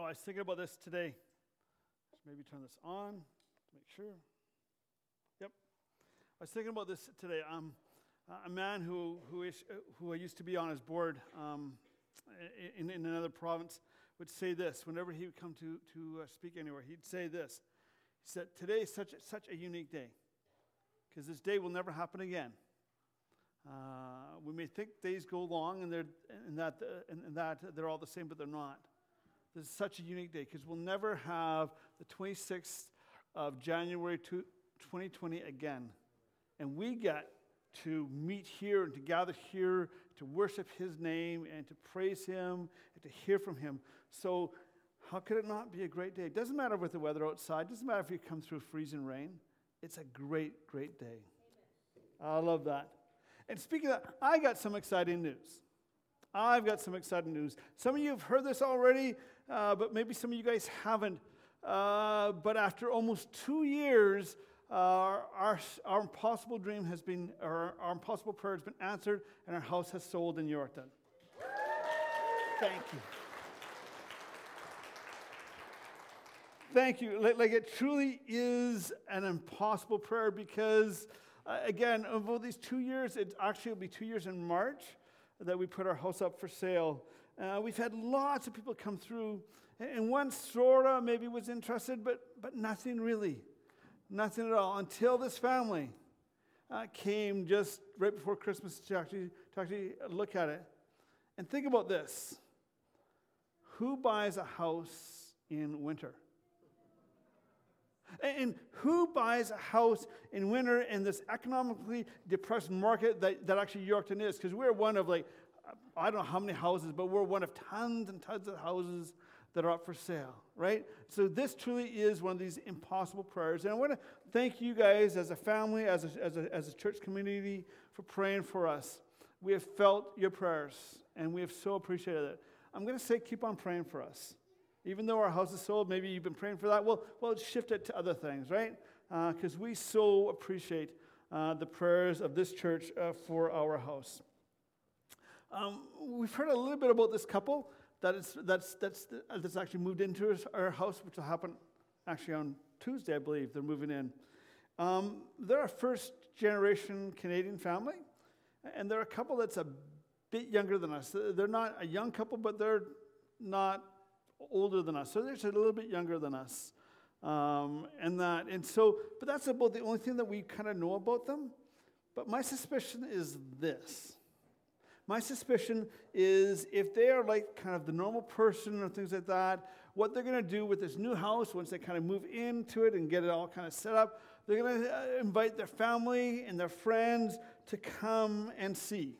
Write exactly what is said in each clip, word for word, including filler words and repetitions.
I was thinking about this today. Let's maybe turn this on to make sure. Yep. I was thinking about this today. Um, a man who who is who I used to be on his board um, in in another province would say this whenever he would come to to uh, speak anywhere. He'd say this. He said, "Today is such such a unique day because this day will never happen again. Uh, we may think days go long and they're and that uh, and, and that they're all the same, but they're not. This is such a unique day because we'll never have the twenty-sixth of January twenty twenty again, and we get to meet here and to gather here to worship His name and to praise Him and to hear from Him. So, how could it not be a great day? It doesn't matter with the weather outside. It doesn't matter if you come through freezing rain. It's a great, great day. Amen. I love that. And speaking of that, I got some exciting news. I've got some exciting news. Some of you have heard this already, uh, but maybe some of you guys haven't. Uh, but after almost two years, uh, our, our impossible dream has been, or our impossible prayer has been answered, and our house has sold in Yorkton. Thank you. Thank you. Like, like it truly is an impossible prayer because, uh, again, over these two years, it actually will be two years in March that we put our house up for sale. Uh, we've had lots of people come through, and one sort of maybe was interested, but but nothing really, nothing at all, until this family uh, came just right before Christmas to actually, to actually look at it. And think about this. Who buys a house in winter? And who buys a house in winter in this economically depressed market that, that actually Yorkton is? Because we're one of like, I don't know how many houses, but we're one of tons and tons of houses that are up for sale, right? So this truly is one of these impossible prayers. And I want to thank you guys as a family, as a, as a, as a church community for praying for us. We have felt your prayers, and we have so appreciated it. I'm going to say keep on praying for us. Even though our house is sold, maybe you've been praying for that. Well, well, shift it to other things, right? Because uh, we so appreciate uh, the prayers of this church uh, for our house. Um, we've heard a little bit about this couple that is that's that's that's actually moved into our house, which will happen actually on Tuesday, I believe. They're moving in. Um, they're a first-generation Canadian family, and they're a couple that's a bit younger than us. They're not a young couple, but they're not older than us, so they're just a little bit younger than us, um, and that, and so, but that's about the only thing that we kind of know about them. But my suspicion is this. My suspicion is if they are like kind of the normal person or things like that, what they're going to do with this new house once they kind of move into it and get it all kind of set up, they're going to invite their family and their friends to come and see,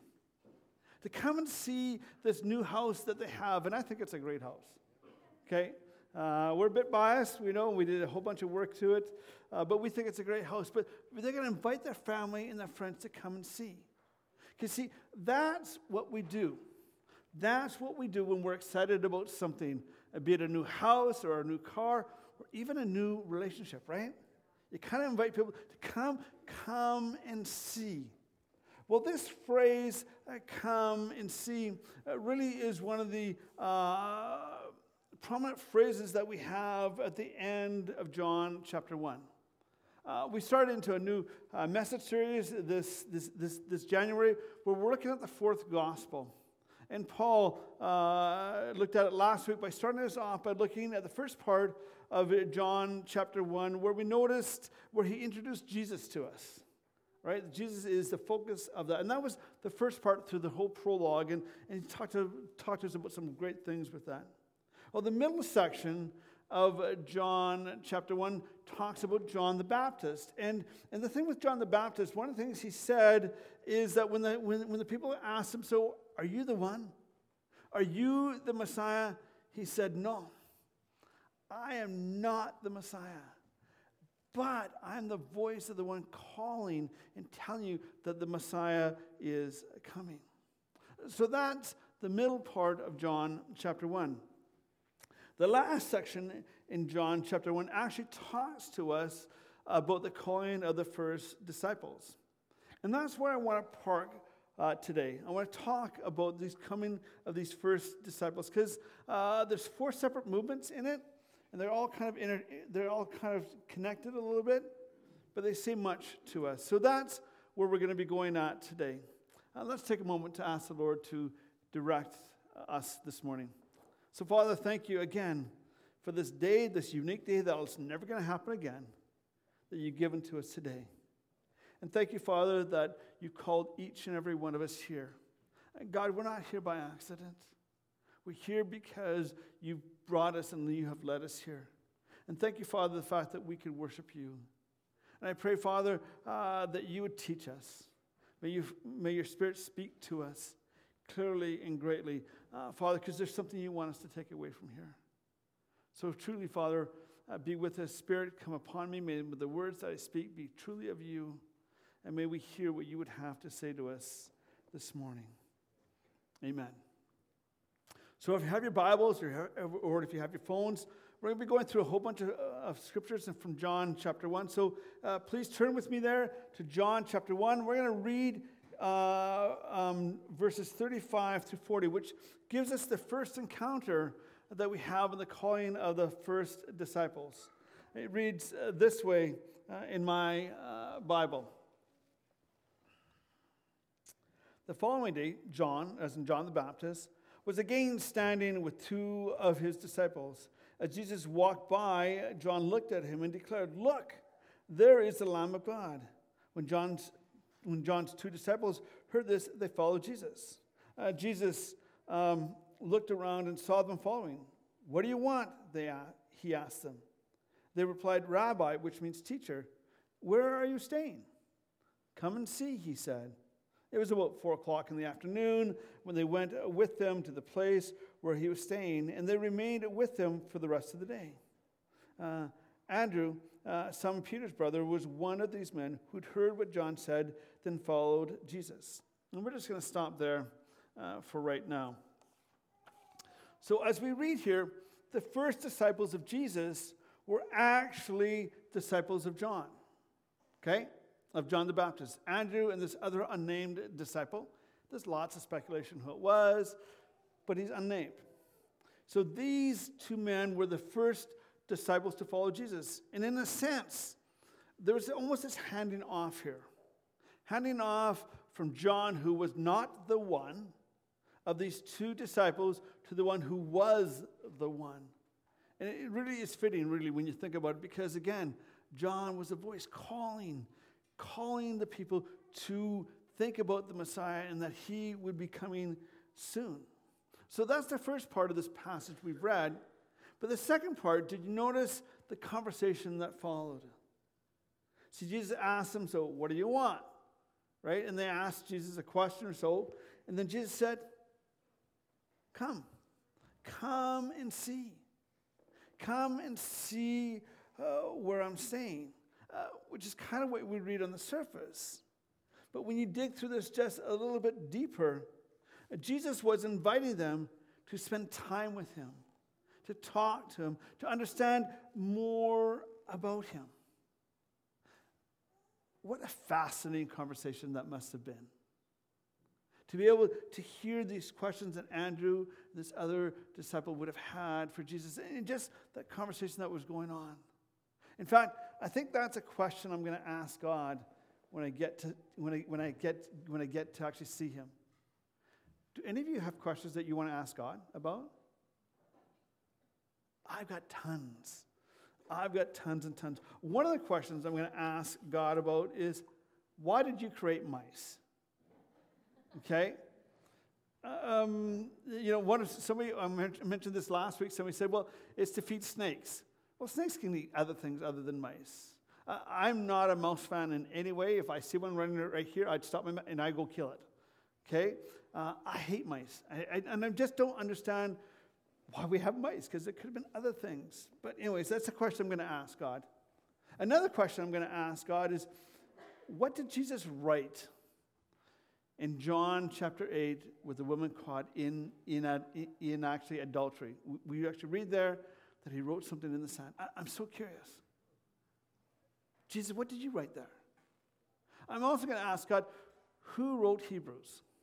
to come and see this new house that they have, and I think it's a great house. Okay, uh, we're a bit biased, we know, we did a whole bunch of work to it, uh, but we think it's a great house. But they're going to invite their family and their friends to come and see. Because see, that's what we do. That's what we do when we're excited about something, be it a new house or a new car or even a new relationship, right? You kind of invite people to come, come and see. Well, this phrase, uh, come and see, uh, really is one of the Uh, prominent phrases that we have at the end of John chapter one. Uh, we started into a new uh, message series this, this this this January where we're looking at the fourth gospel. And Paul uh, looked at it last week by starting us off by looking at the first part of John chapter one, where we noticed where he introduced Jesus to us. Right? Jesus is the focus of that. And that was the first part through the whole prologue. And, and he talked to, talked to us about some great things with that. Well, the middle section of John chapter one talks about John the Baptist. And, and the thing with John the Baptist, one of the things he said is that when the, when, when the people asked him, so are you the one? Are you the Messiah? He said, no, I am not the Messiah. But I'm the voice of the one calling and telling you that the Messiah is coming. So that's the middle part of John chapter one. The last section in John chapter one actually talks to us about the calling of the first disciples. And that's where I want to park uh, today. I want to talk about these coming of these first disciples because uh, there's four separate movements in it, and they're all kind of inter- they're all kind of connected a little bit, but they say much to us. So that's where we're going to be going at today. Uh, let's take a moment to ask the Lord to direct us this morning. So, Father, thank you again for this day, this unique day that is never going to happen again, that you've given to us today. And thank you, Father, that you called each and every one of us here. And God, we're not here by accident. We're here because you've brought us and you have led us here. And thank you, Father, the fact that we can worship you. And I pray, Father, uh, that you would teach us. May, you, may your Spirit speak to us clearly and greatly, uh, Father, because there's something you want us to take away from here. So truly, Father, uh, be with us. Spirit, come upon me. May the words that I speak be truly of you. And may we hear what you would have to say to us this morning. Amen. So if you have your Bibles or, or if you have your phones, we're going to be going through a whole bunch of, of scriptures from John chapter one. So uh, please turn with me there to John chapter one. We're going to read uh, um, verses thirty-five through forty, which gives us the first encounter that we have in the calling of the first disciples. It reads uh, this way uh, in my uh, Bible. The following day, John, as in John the Baptist, was again standing with two of his disciples. As Jesus walked by, John looked at him and declared, "Look, there is the Lamb of God." When John's, when John's two disciples heard this, they followed Jesus. Uh, Jesus um, looked around and saw them following. "What do you want?" They a- he asked them. They replied, "Rabbi," which means teacher, "where are you staying?" "Come and see," he said. It was about four o'clock in the afternoon when they went with them to the place where he was staying, and they remained with him for the rest of the day. Uh, Andrew, uh, Simon Peter's brother, was one of these men who'd heard what John said, then followed Jesus. And we're just going to stop there uh, for right now. So as we read here, the first disciples of Jesus were actually disciples of John. Okay? Of John the Baptist. Andrew and this other unnamed disciple. There's lots of speculation who it was, but he's unnamed. So these two men were the first disciples to follow Jesus. And in a sense, there was almost this handing off here. Handing off from John, who was not the one of these two disciples, to the one who was the one. And it really is fitting, really, when you think about it, because again, John was a voice calling calling the people to think about the Messiah and that he would be coming soon. So that's the first part of this passage we've read. But the second part, did you notice the conversation that followed? See, Jesus asked them, "So what do you want?" Right? And they asked Jesus a question or so. And then Jesus said, "Come. Come and see. Come and see uh, where I'm staying." Uh, which is kind of what we read on the surface. But when you dig through this just a little bit deeper, uh, Jesus was inviting them to spend time with him, to talk to him, to understand more about him. What a fascinating conversation that must have been. To be able to hear these questions that Andrew, this other disciple, would have had for Jesus, and just that conversation that was going on. In fact, I think that's a question I'm going to ask God when I get to when I when I get when I get to actually see him. Do any of you have questions that you want to ask God about? I've got tons. I've got tons and tons. One of the questions I'm going to ask God about is, why did you create mice? Okay? Um, you know, one of somebody I mentioned this last week. Somebody said, "Well, it's to feed snakes." Well, snakes can eat other things other than mice. Uh, I'm not a mouse fan in any way. If I see one running right here, I'd stop my and I go kill it. Okay? Uh, I hate mice. I, I, and I just don't understand why we have mice, because it could have been other things. But anyways, that's a question I'm going to ask God. Another question I'm going to ask God is, what did Jesus write in John chapter eight with the woman caught in, in, in actually adultery? We actually read there that he wrote something in the sand. I, I'm so curious. Jesus, what did you write there? I'm also going to ask God, who wrote Hebrews?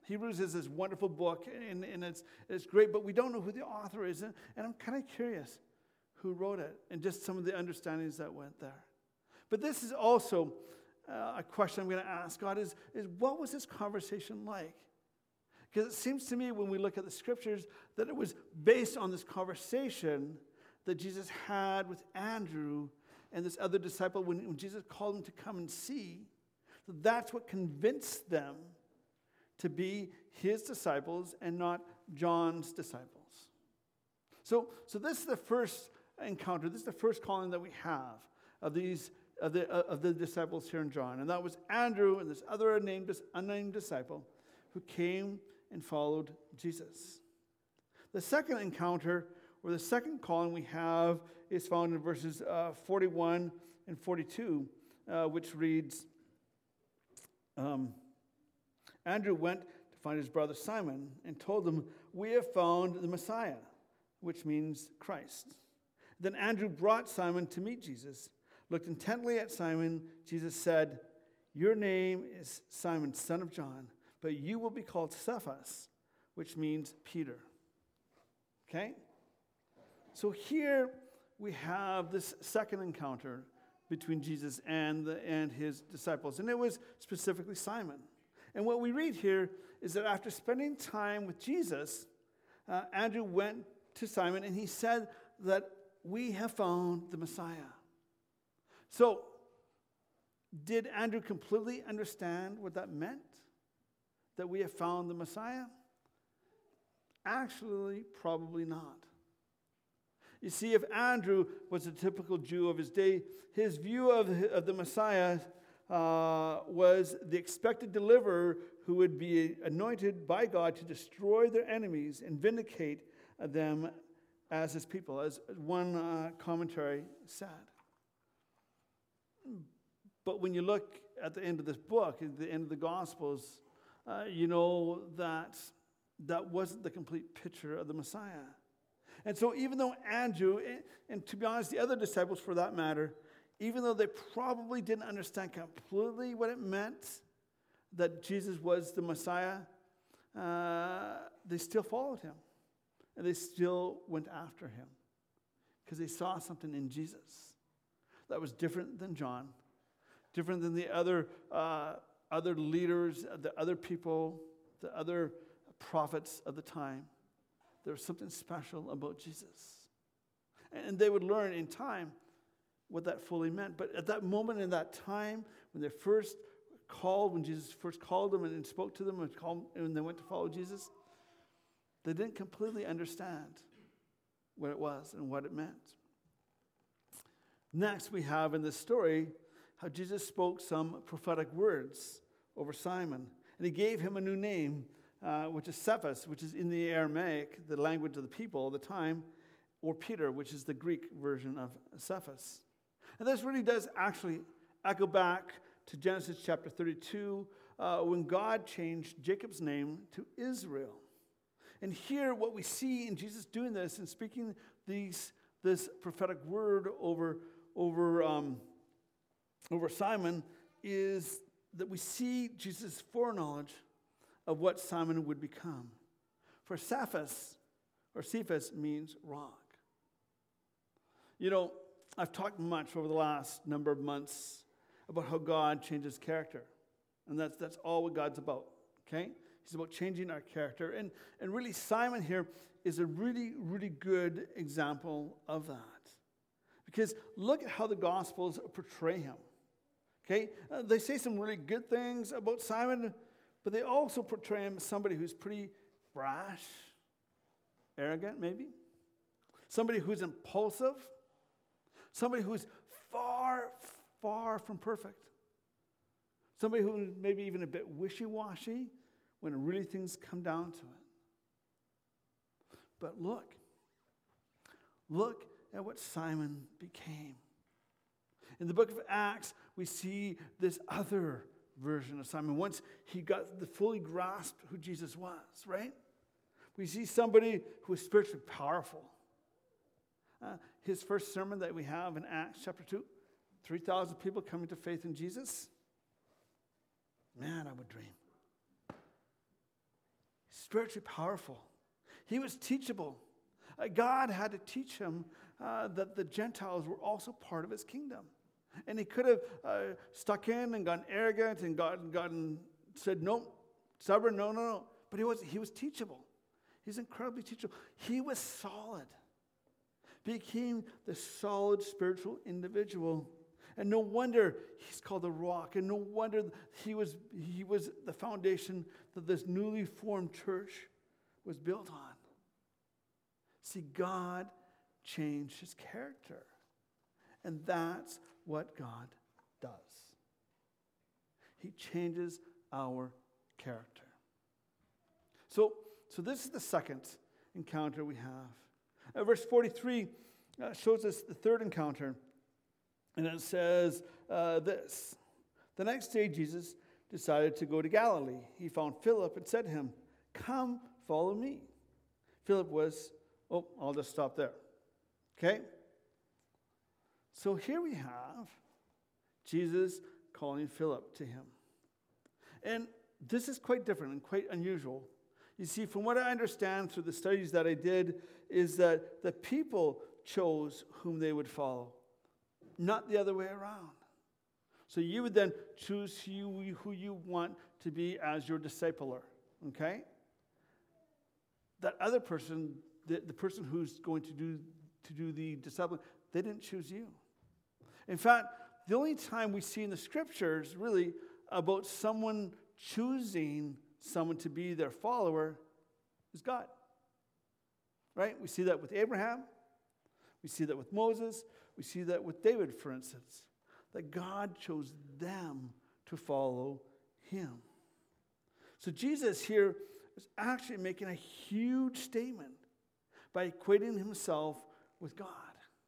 Hebrews is this wonderful book, and, and it's, it's great, but we don't know who the author is. And, and I'm kind of curious who wrote it and just some of the understandings that went there. But this is also uh, a question I'm going to ask God is, is what was this conversation like? Because it seems to me when we look at the scriptures that it was based on this conversation that Jesus had with Andrew and this other disciple when, when Jesus called him to come and see. That's what convinced them to be his disciples and not John's disciples. So, so this is the first encounter. This is the first calling that we have of these of the of the disciples here in John, and that was Andrew and this other unnamed unnamed disciple who came and followed Jesus. The second encounter, or the second calling we have, is found in verses uh, forty-one and forty-two, uh, which reads, um, Andrew went to find his brother Simon and told him, "We have found the Messiah," which means Christ. Then Andrew brought Simon to meet Jesus. Looked intently at Simon. Jesus said, "Your name is Simon, son of John, but you will be called Cephas," which means Peter. Okay? So here we have this second encounter between Jesus and, the, and his disciples. And it was specifically Simon. And what we read here is that after spending time with Jesus, uh, Andrew went to Simon and he said that we have found the Messiah. So, did Andrew completely understand what that meant? That we have found the Messiah? Actually, probably not. You see, if Andrew was a typical Jew of his day, his view of the, of the Messiah uh, was the expected deliverer who would be anointed by God to destroy their enemies and vindicate them as his people, as one uh, commentary said. But when you look at the end of this book, at the end of the Gospels, uh, you know that that wasn't the complete picture of the Messiah. And so even though Andrew, and, and to be honest, the other disciples for that matter, even though they probably didn't understand completely what it meant that Jesus was the Messiah, uh, they still followed him. And they still went after him because they saw something in Jesus that was different than John, different than the other uh, other leaders, the other people, the other prophets of the time. There was something special about Jesus. And they would learn in time what that fully meant. But at that moment in that time, when they first called, when Jesus first called them and spoke to them and, called, and they went to follow Jesus, they didn't completely understand what it was and what it meant. Next, we have in this story how Jesus spoke some prophetic words over Simon. And he gave him a new name, uh, which is Cephas, which is in the Aramaic, the language of the people of the time, or Peter, which is the Greek version of Cephas. And this really does actually echo back to Genesis chapter thirty-two, uh, when God changed Jacob's name to Israel. And here, what we see in Jesus doing this and speaking these this prophetic word over over um, over Simon is that we see Jesus' foreknowledge of what Simon would become. For Cephas, or Cephas, means rock. You know, I've talked much over the last number of months about how God changes character. And that's that's all what God's about, okay? He's about changing our character. And, and really, Simon here is a really, really good example of that. Because look at how the Gospels portray him. Okay? Uh, they say some really good things about Simon, but they also portray him as somebody who's pretty brash, arrogant maybe. Somebody who's impulsive. Somebody who's far, far from perfect. Somebody who maybe even a bit wishy-washy when really things come down to it. But look, look at what Simon became. In the book of Acts, we see this other version of Simon. Once he got the fully grasped who Jesus was, right? We see somebody who is spiritually powerful. Uh, his first sermon that we have in Acts chapter two, three thousand people coming to faith in Jesus. Man, I would dream. spiritually powerful. He was teachable. Uh, God had to teach him uh, that the Gentiles were also part of his kingdom. And he could have uh, stuck in and gotten arrogant and gotten, gotten said, no, stubborn, no, no, no. But he was, he was teachable. He's incredibly teachable. He was solid. Became the solid spiritual individual. And no wonder he's called the rock. And no wonder he was, he was the foundation that this newly formed church was built on. See, God changed his character. And that's what God does. He changes our character. So, so this is the second encounter we have. Uh, verse forty-three uh, shows us the third encounter. And it says uh, this. The next day, Jesus decided to go to Galilee. He found Philip and said to him, come, follow me. Philip was, oh, I'll just stop there. Okay? So here we have Jesus calling Philip to him. And this is quite different and quite unusual. You see, from what I understand through the studies that I did, is that the people chose whom they would follow, not the other way around. So you would then choose who you, who you want to be as your discipler, okay? That other person, the, the person who's going to do, to do the discipling, they didn't choose you. In fact, the only time we see in the scriptures really about someone choosing someone to be their follower is God. Right? We see that with Abraham. We see that with Moses. We see that with David, for instance. That God chose them to follow him. So Jesus here is actually making a huge statement by equating himself with God.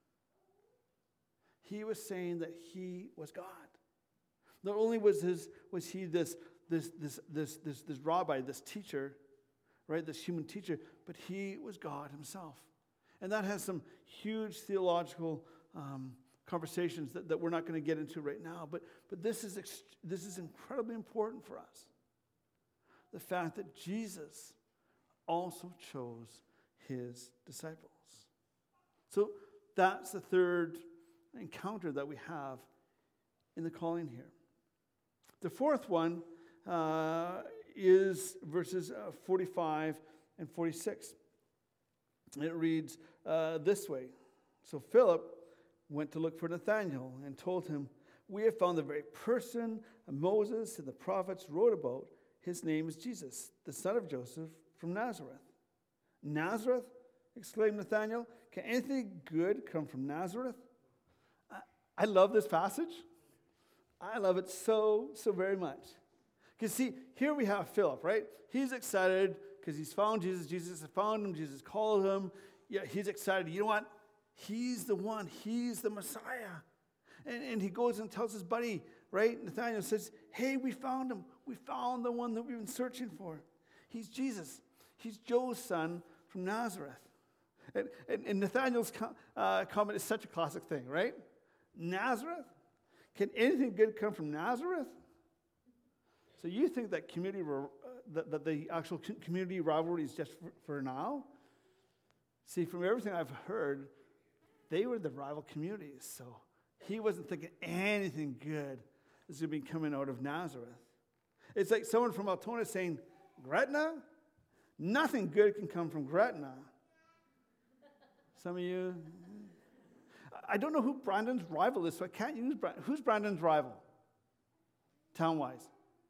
He was saying that he was God. Not only was his was he this this this this this this rabbi, this teacher, right, this human teacher, but he was God himself. And that has some huge theological um, conversations that, that we're not going to get into right now. But but this is ext- this is incredibly important for us. The fact that Jesus also chose his disciples. So that's the third encounter that we have in the calling here. The fourth one uh, is verses uh, forty-five and forty-six. It reads uh, this way. So Philip went to look for Nathanael and told him, we have found the very person Moses and the prophets wrote about. His name is Jesus, the son of Joseph from Nazareth. Nazareth? Exclaimed Nathanael. Can anything good come from Nazareth? I, I love this passage. I love it so, so very much. Because see, here we have Philip, right? He's excited because he's found Jesus. Jesus has found him. Jesus called him. Yeah, he's excited. You know what? He's the one. He's the Messiah. And, and he goes and tells his buddy, right? Nathanael says, hey, we found him. We found the one that we've been searching for. He's Jesus. He's Joe's son from Nazareth. And, and, and Nathanael's com- uh, comment is such a classic thing, right? Nazareth? Can anything good come from Nazareth? So you think that community, uh, that, that the actual community rivalry is just for, for now? See, from everything I've heard, they were the rival communities. So he wasn't thinking anything good is going to be coming out of Nazareth. It's like someone from Altona saying, Gretna? Nothing good can come from Gretna. Some of you, I don't know who Brandon's rival is, so I can't use Brandon. Who's Brandon's rival? Town-wise.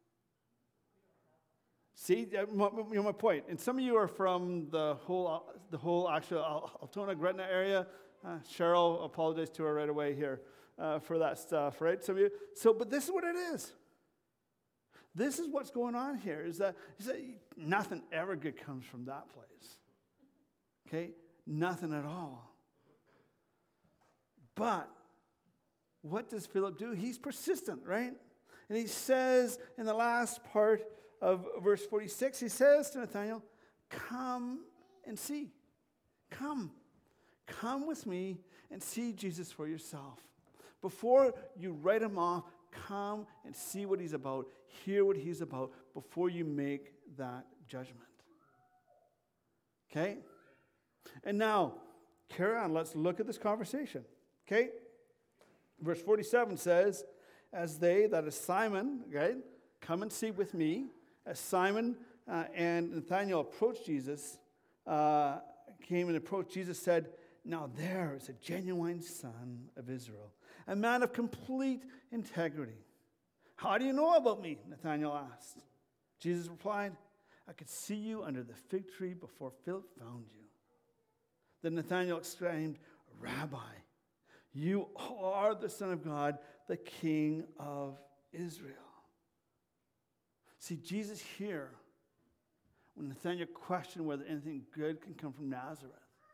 See, you know my point. And some of you are from the whole, the whole actual Altona, Gretna area. Uh, Cheryl, apologize to her right away here uh, for that stuff, right? Some of you. So, but this is what it is. This is what's going on here. Is that, is that nothing ever good comes from that place. Okay, nothing at all. But what does Philip do? He's persistent, right? And he says in the last part of verse forty-six, he says to Nathanael, come and see. Come. Come with me and see Jesus for yourself. Before you write him off, come and see what he's about. Hear what he's about before you make that judgment. Okay? And now, carry on. Let's look at this conversation. Okay? Verse forty-seven says, as they, that is Simon, right, come and see with me, as Simon uh, and Nathanael approached Jesus, uh, came and approached Jesus, said, now there is a genuine son of Israel, a man of complete integrity. How do you know about me? Nathanael asked. Jesus replied, I could see you under the fig tree before Philip found you. Then Nathanael exclaimed, Rabbi, you are the Son of God, the King of Israel. See, Jesus here, when Nathanael questioned whether anything good can come from Nazareth,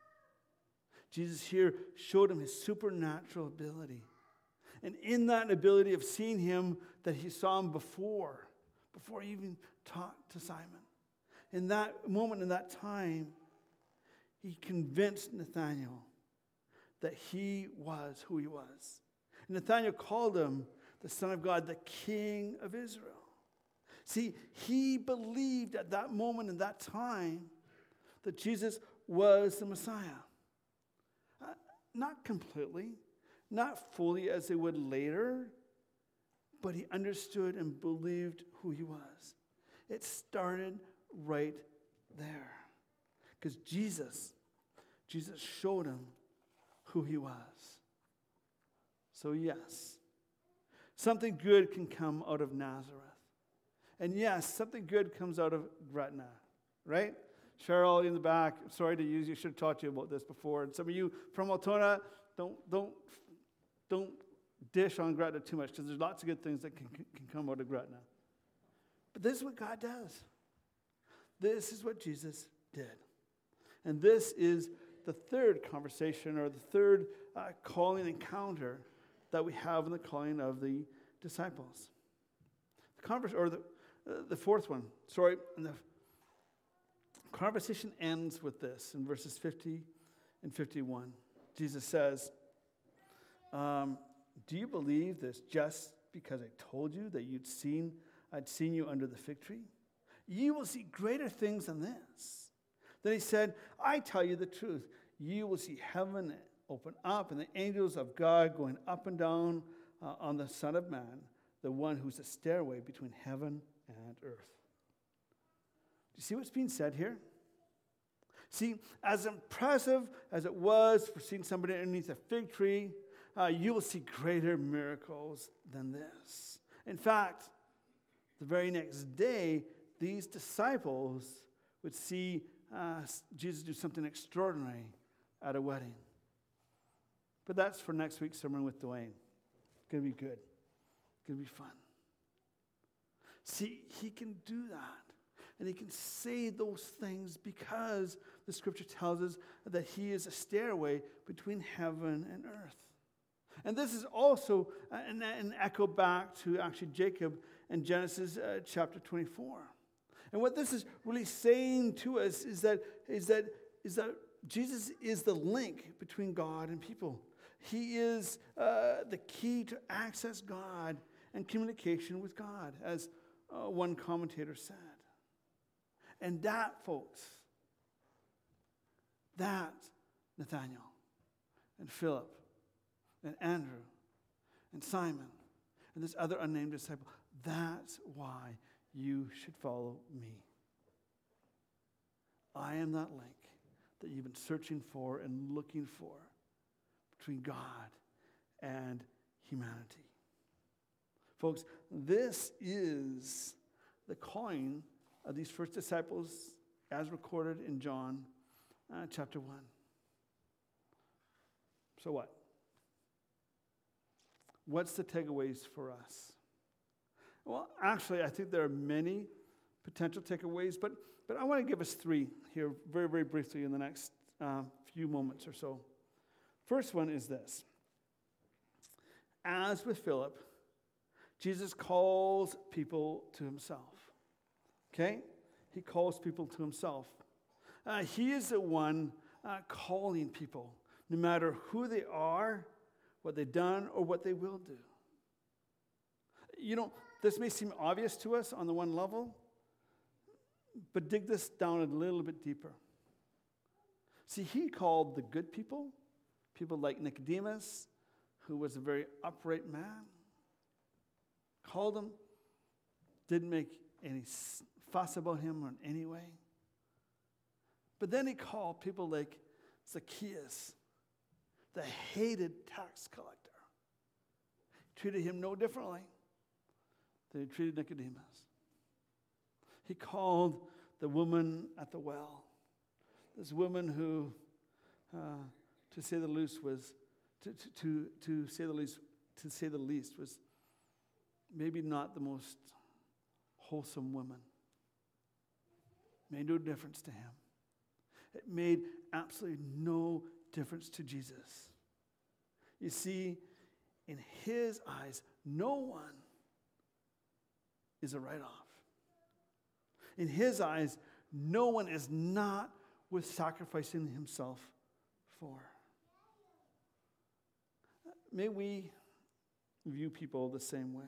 Jesus here showed him his supernatural ability. And in that ability of seeing him that he saw him before, before he even talked to Simon, in that moment, in that time, he convinced Nathanael that he was who he was. And Nathanael called him the Son of God, the King of Israel. See, he believed at that moment in that time that Jesus was the Messiah. Uh, not completely, not fully as they would later, but he understood and believed who he was. It started right there. Because Jesus, Jesus showed him who he was. So yes, something good can come out of Nazareth. And yes, something good comes out of Gretna, right? Cheryl in the back, sorry to use you, should have taught you about this before. And some of you from Altona, don't don't don't dish on Gretna too much, because there's lots of good things that can, can come out of Gretna. But this is what God does. This is what Jesus did. And this is the third conversation, or the third uh, calling encounter that we have in the calling of the disciples. The converse, or the uh, the fourth one. Sorry, and the conversation ends with this in verses fifty and fifty-one. Jesus says, um, "Do you believe this just because I told you that you'd seen I'd seen you under the fig tree? You will see greater things than this." Then he said, "I tell you the truth. You will see heaven open up and the angels of God going up and down uh, on the Son of Man, the one who's the stairway between heaven and earth." Do you see what's being said here? See, as impressive as it was for seeing somebody underneath a fig tree, uh, you will see greater miracles than this. In fact, the very next day, these disciples would see uh, Jesus do something extraordinary at a wedding. But that's for next week's sermon with Dwayne. It's going to be good. It's going to be fun. See, he can do that. And he can say those things because the scripture tells us that he is a stairway between heaven and earth. And this is also an, an echo back to actually Jacob in Genesis uh, chapter twenty-four. And what this is really saying to us is that, is that, is that Jesus is the link between God and people. He is uh, the key to access God and communication with God, as uh, one commentator said. And that, folks, that's Nathanael and Philip and Andrew and Simon and this other unnamed disciple. That's why you should follow me. I am that link that you've been searching for and looking for between God and humanity. Folks, this is the calling of these first disciples as recorded in John uh, chapter one. So what? What's the takeaways for us? Well, actually, I think there are many potential takeaways, but, but I want to give us three here very, very briefly in the next uh, few moments or so. First one is this. As with Philip, Jesus calls people to himself. Okay? He calls people to himself. Uh, he is the one uh, calling people, no matter who they are, what they've done, or what they will do. You know, this may seem obvious to us on the one level, but dig this down a little bit deeper. See, he called the good people, people like Nicodemus, who was a very upright man, called him, didn't make any fuss about him in any way. But then he called people like Zacchaeus, the hated tax collector. He treated him no differently than he treated Nicodemus. He called the woman at the well, this woman who, uh, to say the least, was to, to, to, to say the least, to say the least, was maybe not the most wholesome woman. Made no difference to him. It made absolutely no difference to Jesus. You see, in his eyes, no one is a write-off. In his eyes, no one is not worth sacrificing himself for. May we view people the same way.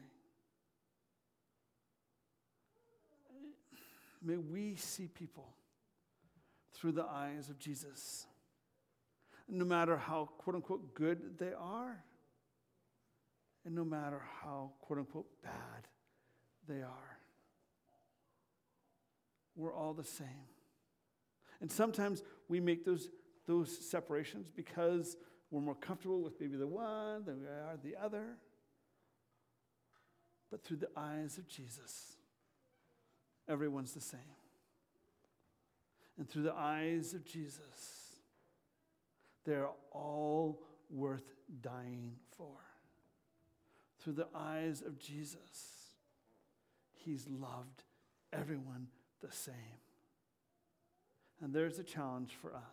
May we see people through the eyes of Jesus, no matter how, quote-unquote, good they are, and no matter how, quote-unquote, bad they are. We're all the same. And sometimes we make those, those separations because we're more comfortable with maybe the one than we are the other. But through the eyes of Jesus, everyone's the same. And through the eyes of Jesus, they're all worth dying for. Through the eyes of Jesus, he's loved everyone the same. And there's a challenge for us.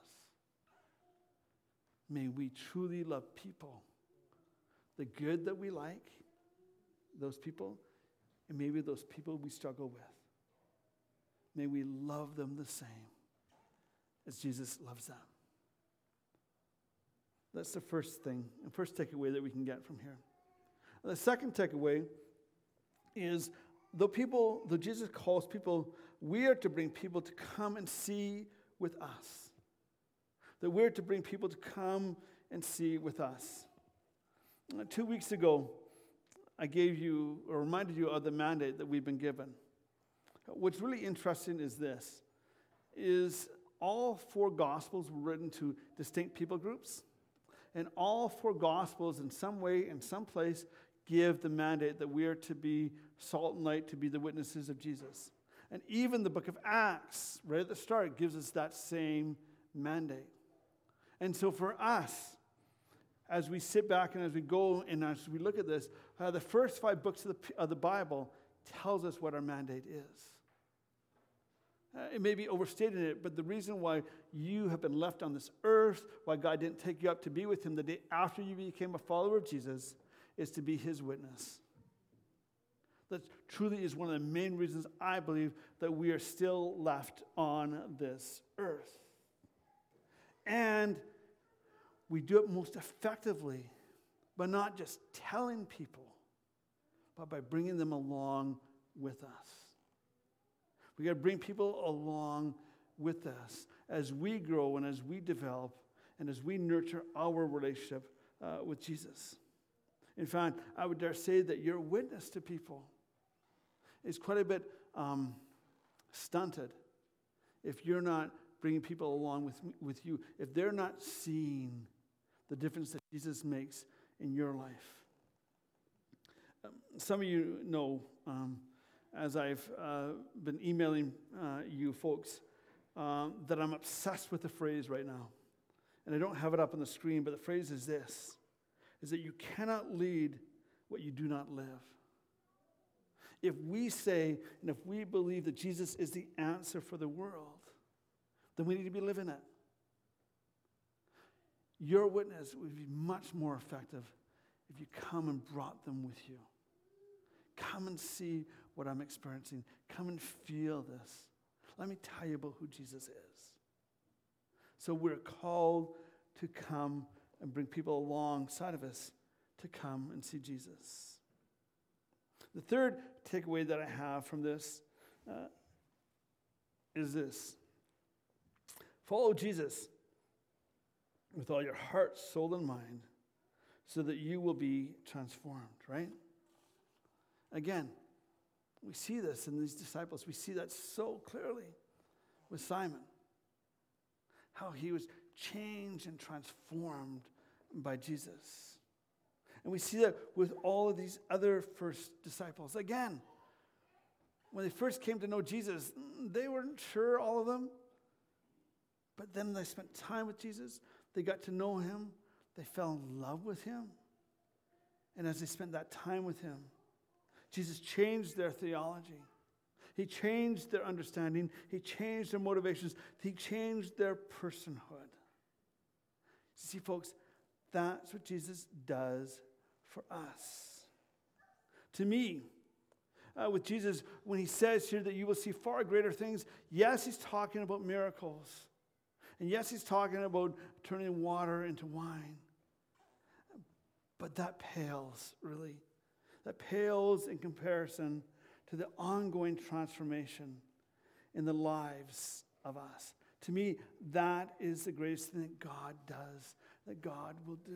May we truly love people, the good that we like, those people, and maybe those people we struggle with. May we love them the same as Jesus loves them. That's the first thing, the first takeaway that we can get from here. The second takeaway is, though people, though Jesus calls people, we are to bring people to come and see with us. That we're to bring people to come and see with us. Uh, two weeks ago, I gave you, or reminded you of the mandate that we've been given. What's really interesting is this, is all four Gospels were written to distinct people groups, and all four Gospels in some way, in some place, give the mandate that we are to be salt and light, to be the witnesses of Jesus. And even the book of Acts, right at the start, gives us that same mandate. And so for us, as we sit back and as we go and as we look at this, uh, the first five books of the, of the Bible tells us what our mandate is. Uh, it may be overstating it, but the reason why you have been left on this earth, why God didn't take you up to be with him the day after you became a follower of Jesus, is to be his witness. That truly is one of the main reasons I believe that we are still left on this earth. And we do it most effectively by not just telling people, but by bringing them along with us. We got to bring people along with us as we grow and as we develop and as we nurture our relationship uh, with Jesus. In fact, I would dare say that your witness to people is quite a bit um, stunted if you're not bringing people along with, with you, if they're not seeing the difference that Jesus makes in your life. Um, some of you know, um, as I've uh, been emailing uh, you folks, um, that I'm obsessed with the phrase right now. And I don't have it up on the screen, but the phrase is this, is that you cannot lead what you do not live. If we say, and if we believe that Jesus is the answer for the world, then we need to be living it. Your witness would be much more effective if you come and brought them with you. Come and see what I'm experiencing. Come and feel this. Let me tell you about who Jesus is. So we're called to come and bring people alongside of us to come and see Jesus. The third takeaway that I have from this uh, is this. Follow Jesus with all your heart, soul, and mind, so that you will be transformed, right? Again, we see this in these disciples. We see that so clearly with Simon, how he was changed and transformed by Jesus. And we see that with all of these other first disciples. Again, when they first came to know Jesus, they weren't sure, all of them. But then they spent time with Jesus. They got to know him. They fell in love with him. And as they spent that time with him, Jesus changed their theology. He changed their understanding. He changed their motivations. He changed their personhood. See, folks, that's what Jesus does for us. To me, uh, with Jesus, when he says here that you will see far greater things, yes, he's talking about miracles. And yes, he's talking about turning water into wine. But that pales, really. That pales in comparison to the ongoing transformation in the lives of us. To me, that is the greatest thing that God does, that God will do.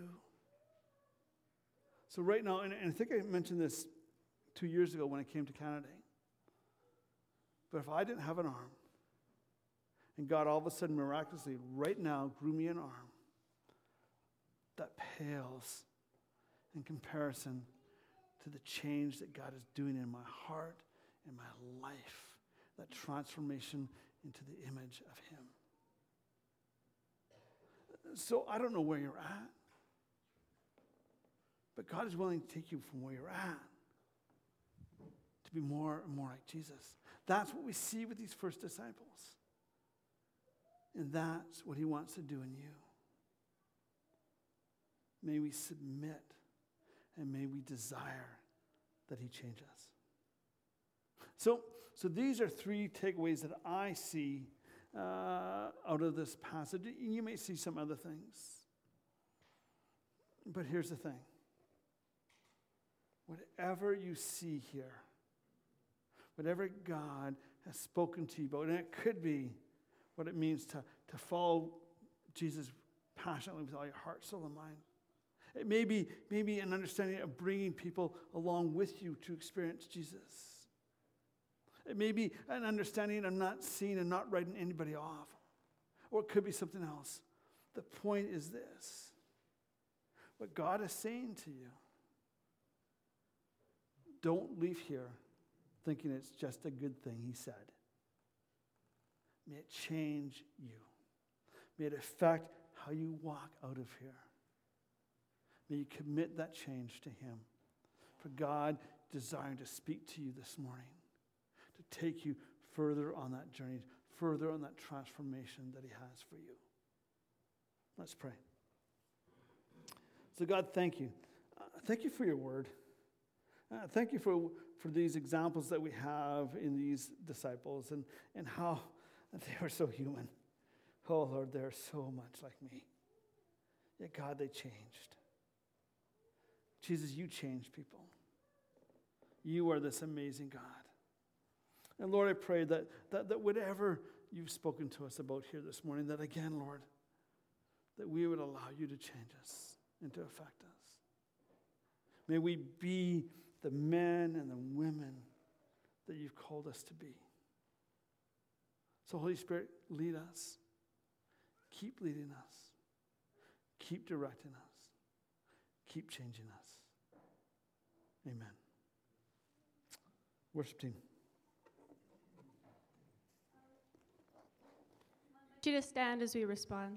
So right now, and, and I think I mentioned this two years ago when I came to Canada, but if I didn't have an arm, and God all of a sudden miraculously right now grew me an arm, that pales in comparison to the change that God is doing in my heart, in my life, that transformation into the image of him. So I don't know where you're at, but God is willing to take you from where you're at to be more and more like Jesus. That's what we see with these first disciples. And that's what he wants to do in you. May we submit and may we desire that he change us. So, so these are three takeaways that I see uh, out of this passage. You may see some other things. But here's the thing. Whatever you see here, whatever God has spoken to you about, and it could be what it means to, to follow Jesus passionately with all your heart, soul, and mind. It may be maybe an understanding of bringing people along with you to experience Jesus. It may be an understanding of not seeing and not writing anybody off. Or it could be something else. The point is this. What God is saying to you, don't leave here thinking it's just a good thing he said. May it change you. May it affect how you walk out of here. May you commit that change to him. For God desiring to speak to you this morning, to take you further on that journey, further on that transformation that he has for you. Let's pray. So God, thank you. Uh, thank you for your word. Uh, thank you for, for these examples that we have in these disciples and, and how they were so human. Oh, Lord, they're so much like me. Yet, God, they changed. Jesus, you change people. You are this amazing God. And Lord, I pray that, that, that whatever you've spoken to us about here this morning, that again, Lord, that we would allow you to change us and to affect us. May we be the men and the women that you've called us to be. So Holy Spirit, lead us. Keep leading us. Keep directing us. Keep changing us. Amen. Worship team. I want you to stand as we respond.